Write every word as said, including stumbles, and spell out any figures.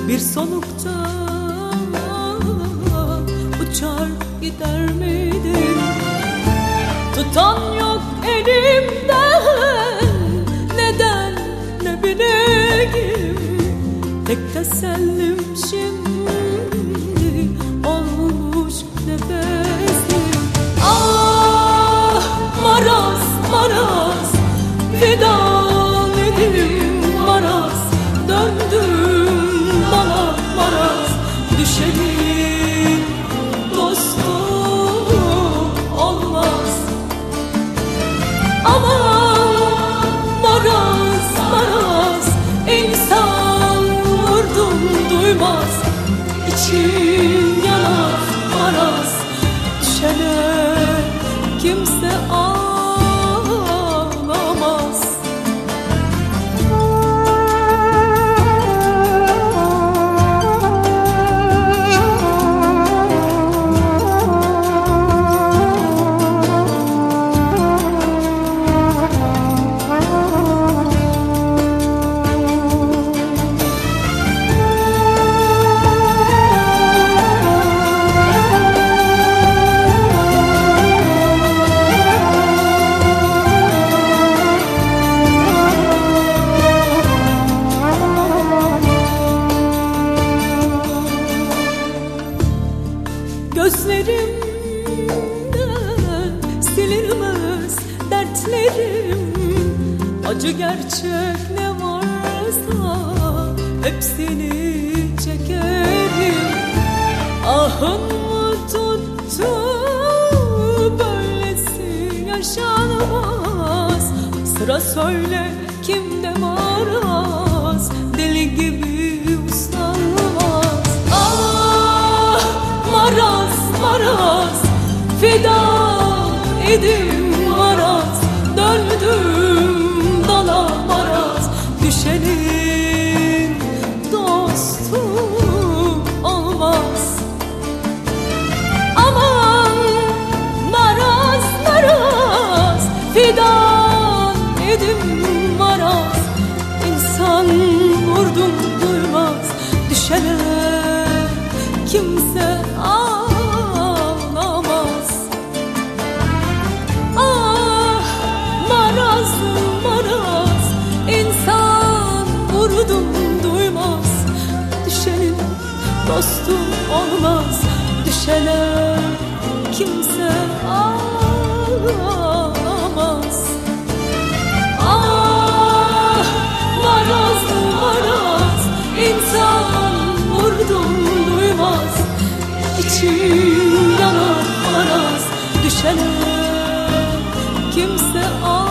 bir solukta uçar gider miydim? Tutan yok elimden, neden ne bileyim. Tek tesellim şimdi olmuş nefesim. Ah maraz maraz, fidan edim maraz, döndüm bana maraz. Düşenin dostu olmaz. Aman maraz maraz, insan vurdum duymaz. İçim yanar maraz, düşene kimse ağlamaz. Gözlerimden silinmez dertlerim, acı gerçek ne varsa hepsini çekerim. Ahın mı tuttu, böylesi yaşanmaz. Sıra söyle kimde maraz, deli gibi uslanmaz. Ah maraz maraz, fidan edim maraz, döndüm dala maraz. Düşenin dostu olmaz. Aman maraz maraz, fidan edim maraz, insan vurdum duymaz. Düşene kimse ağlamaz. Ah maraz maraz, insan vurdum duymaz. Düşenin dostu olmaz. Düşene kimse ağlamaz. Ah maraz maraz, insan vurdum duymaz. İçim yanar maraz, düşene kimse ağlamaz.